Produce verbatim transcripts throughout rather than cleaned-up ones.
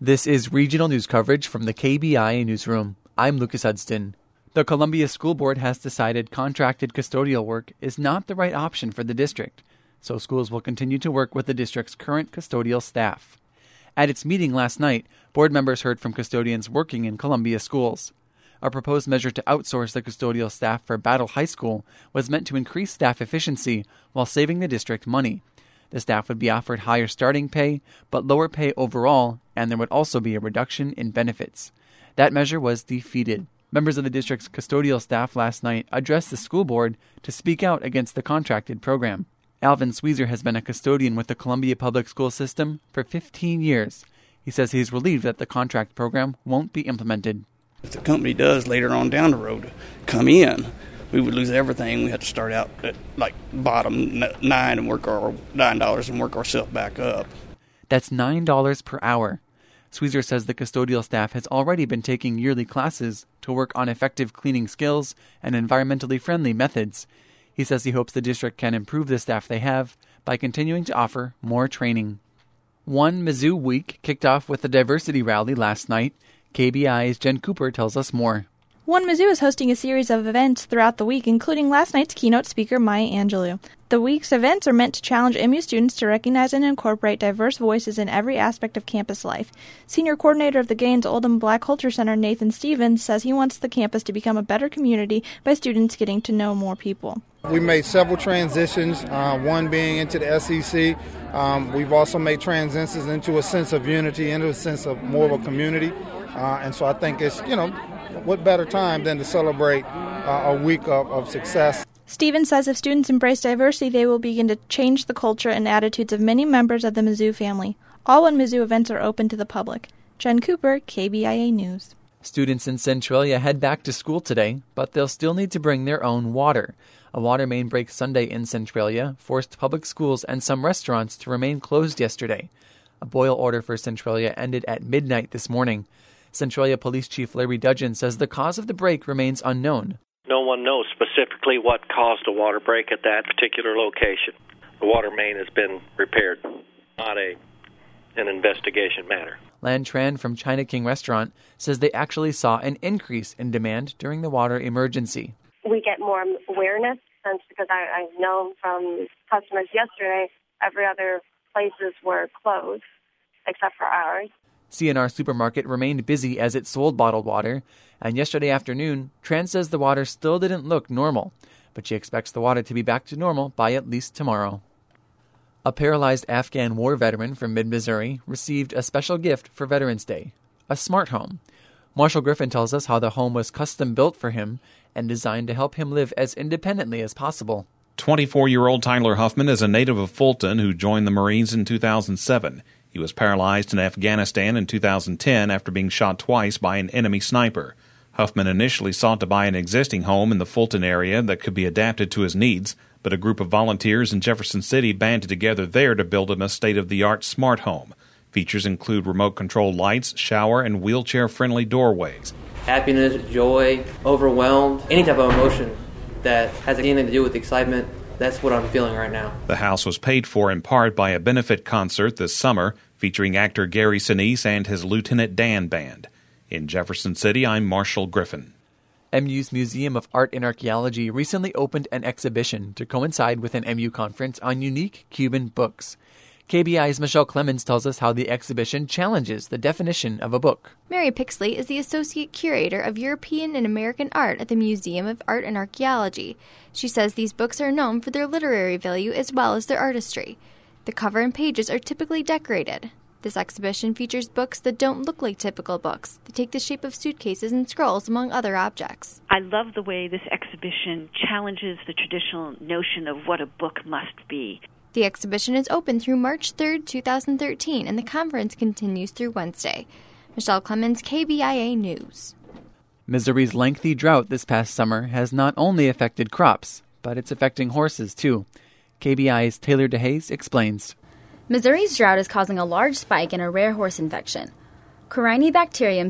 This is regional news coverage from the K B I A newsroom. I'm Lucas Hudston. The Columbia School Board has decided contracted custodial work is not the right option for the district, so schools will continue to work with the district's current custodial staff. At its meeting last night, board members heard from custodians working in Columbia schools. A proposed measure to outsource the custodial staff for Battle High School was meant to increase staff efficiency while saving the district money. The staff would be offered higher starting pay, but lower pay overall, and there would also be a reduction in benefits. That measure was defeated. Members of the district's custodial staff last night addressed the school board to speak out against the contracted program. Alvin Sweezer has been a custodian with the Columbia Public School System for fifteen years. He says he's relieved that the contract program won't be implemented. If the company does later on down the road come in, we would lose everything. We have to start out at like bottom nine and work our nine dollars and work ourselves back up. That's nine dollars per hour. Sweezer says the custodial staff has already been taking yearly classes to work on effective cleaning skills and environmentally friendly methods. He says he hopes the district can improve the staff they have by continuing to offer more training. One Mizzou Week kicked off with a diversity rally last night. K B I's Jen Cooper tells us more. One Mizzou is hosting a series of events throughout the week, including last night's keynote speaker, Maya Angelou. The week's events are meant to challenge M U students to recognize and incorporate diverse voices in every aspect of campus life. Senior coordinator of the Gaines Oldham Black Culture Center, Nathan Stevens, says he wants the campus to become a better community by students getting to know more people. We made several transitions, uh, one being into the S E C. Um, we've also made transitions into a sense of unity, into a sense of more of a community. Uh, and so I think it's, you know, what better time than to celebrate uh, a week of, of success. Stevens says if students embrace diversity, they will begin to change the culture and attitudes of many members of the Mizzou family. All One Mizzou events are open to the public. Jen Cooper, K B I A News. Students in Centralia head back to school today, but they'll still need to bring their own water. A water main break Sunday in Centralia forced public schools and some restaurants to remain closed yesterday. A boil order for Centralia ended at midnight this morning. Centralia Police Chief Larry Dudgeon says the cause of the break remains unknown. No one knows specifically what caused a water break at that particular location. The water main has been repaired, not a an investigation matter. Lan Tran from China King Restaurant says they actually saw an increase in demand during the water emergency. We get more awareness since because I, I've known from customers yesterday every other places were closed except for ours. C and R Supermarket remained busy as it sold bottled water, and yesterday afternoon, Tran says the water still didn't look normal, but she expects the water to be back to normal by at least tomorrow. A paralyzed Afghan war veteran from mid-Missouri received a special gift for Veterans Day, a smart home. Marshall Griffin tells us how the home was custom-built for him and designed to help him live as independently as possible. twenty-four-year-old Tyler Huffman is a native of Fulton who joined the Marines in two thousand seven. He was paralyzed in Afghanistan in two thousand ten after being shot twice by an enemy sniper. Huffman initially sought to buy an existing home in the Fulton area that could be adapted to his needs, but a group of volunteers in Jefferson City banded together there to build him a state-of-the-art smart home. Features include remote-controlled lights, shower, and wheelchair-friendly doorways. Happiness, joy, overwhelmed, any type of emotion that has anything to do with excitement. That's what I'm feeling right now. The house was paid for in part by a benefit concert this summer featuring actor Gary Sinise and his Lieutenant Dan Band. In Jefferson City, I'm Marshall Griffin. M U's Museum of Art and Archaeology recently opened an exhibition to coincide with an M U conference on unique Cuban books. K B I's Michelle Clemens tells us how the exhibition challenges the definition of a book. Mary Pixley is the Associate Curator of European and American Art at the Museum of Art and Archaeology. She says these books are known for their literary value as well as their artistry. The cover and pages are typically decorated. This exhibition features books that don't look like typical books. They take the shape of suitcases and scrolls, among other objects. I love the way this exhibition challenges the traditional notion of what a book must be. The exhibition is open through March third, twenty thirteen, and the conference continues through Wednesday. Michelle Clemens, K B I A News. Missouri's lengthy drought this past summer has not only affected crops, but it's affecting horses, too. K B I's Taylor DeHaze explains. Missouri's drought is causing a large spike in a rare horse infection. Corynebacterium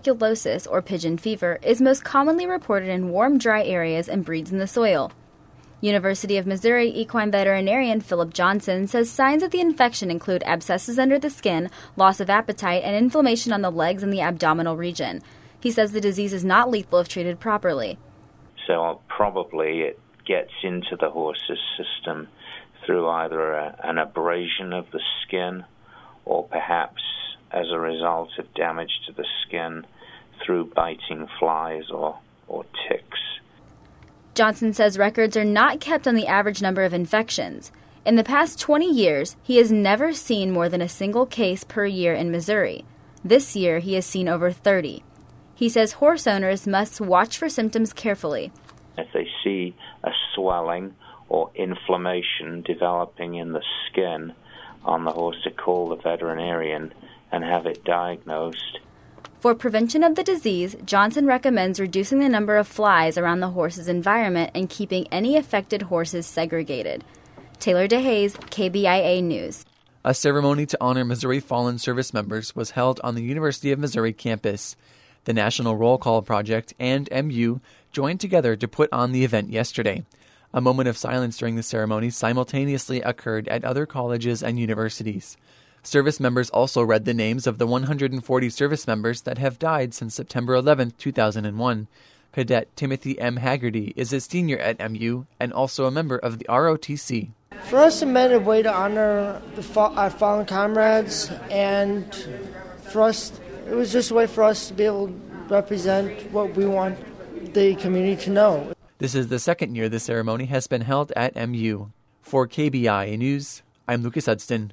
pseudotuberculosis, or pigeon fever, is most commonly reported in warm, dry areas and breeds in the soil. University of Missouri equine veterinarian Philip Johnson says signs of the infection include abscesses under the skin, loss of appetite, and inflammation on the legs and the abdominal region. He says the disease is not lethal if treated properly. So probably it gets into the horse's system through either a, an abrasion of the skin or perhaps as a result of damage to the skin through biting flies or, or ticks. Johnson says records are not kept on the average number of infections. In the past twenty years, he has never seen more than a single case per year in Missouri. This year, he has seen over thirty. He says horse owners must watch for symptoms carefully. If they see a swelling or inflammation developing in the skin on the horse, to call the veterinarian and have it diagnosed. For prevention of the disease, Johnson recommends reducing the number of flies around the horse's environment and keeping any affected horses segregated. Taylor DeHaze, K B I A News. A ceremony to honor Missouri Fallen Service members was held on the University of Missouri campus. The National Roll Call Project and M U joined together to put on the event yesterday. A moment of silence during the ceremony simultaneously occurred at other colleges and universities. Service members also read the names of the one hundred forty service members that have died since September eleventh, two thousand one. Cadet Timothy M. Haggerty is a senior at M U and also a member of the R O T C. For us, it meant a way to honor the fa- our fallen comrades, and for us, it was just a way for us to be able to represent what we want the community to know. This is the second year the ceremony has been held at M U. For K B I A News, I'm Lucas Hudston.